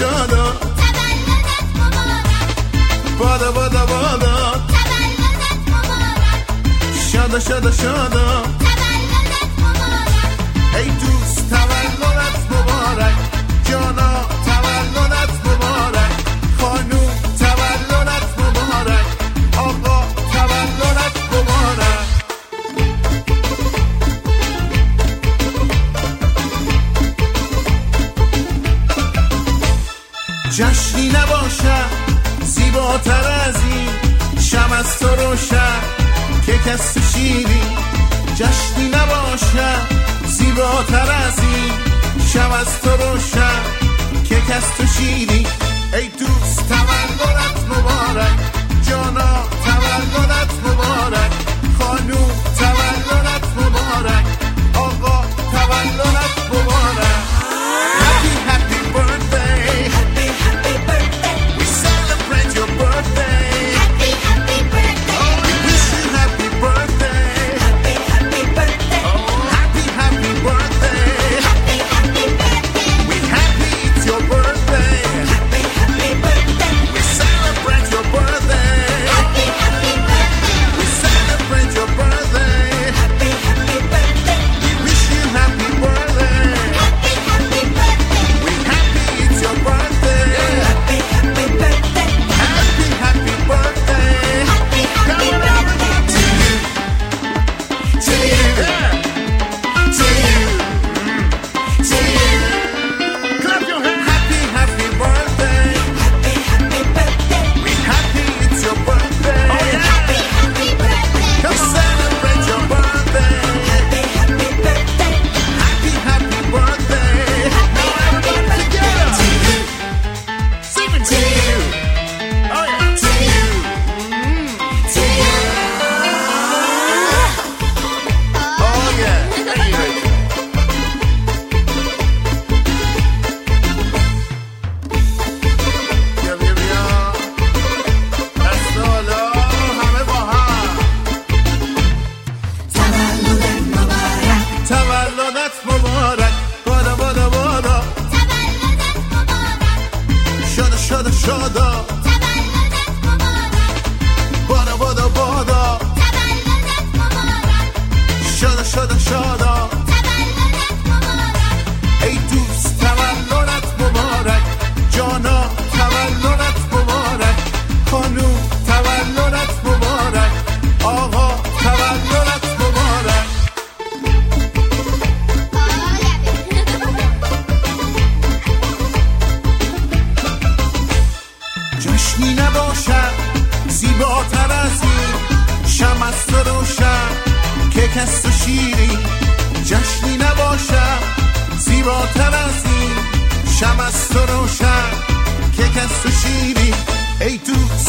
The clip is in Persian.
شادا تولدت مبارک بادا بادا بادا تولدت مبارک شادا شادا شادا تولدت مبارک ای دوست تولدت مبارک جانا تولدت مبارک خانوم تولدت مبارک آقا تولدت مبارک جشنی نباشد زیباتر از این شم از تو روشن که کس تو شیری جشنی نباشد زیباتر از این شم از تو روشن که کس تو شیری ای دوست تولدت مبارک جانا تولدت مبارک خانوم تولدت مبارک آقا تولدت مبارک Happy happy birthday Happy happy birthday We celebrate your birthday Happy happy birthday Oh we wish you happy birthday Happy happy birthday Oh happy happy birthday Happy happy birthday We happy it's your birthday Happy happy birthday We celebrate your birthday Happy happy birthday We celebrate your birthday Happy happy birthday We wish you happy birthday Happy happy birthday We happy it's your birthday Happy happy birthday Happy happy birthday Happy happy birthday to you to you yeah. to you to you clap your hands happy happy birthday Happy happy birthday we happy it's your birthday oh yeah Happy happy birthday come celebrate your birthday Happy happy birthday happy happy birthday Happy happy birthday to you sing it to you oh yeah to you to you oh yeah anyway بیا بیا بیا دست بالا همه با هم تولدت مبارک تولدت مبارک بادا بادا بادا تولدت مبارک شادا شادا شادا تولدت مبارک بادا بادا بادا تولدت مبارک شادا شادا شادا تولدت مبارک ای دوست تولدت مبارک جانا تولدت مبارک خانوم تولدت مبارک آقا تولدت مبارک جشنی نباشد زیباتر از این شم از تو روشن که کس تو شیری جشنی نباشد زیباتر از این شم از تو روشن که کس تو شیری ای دوست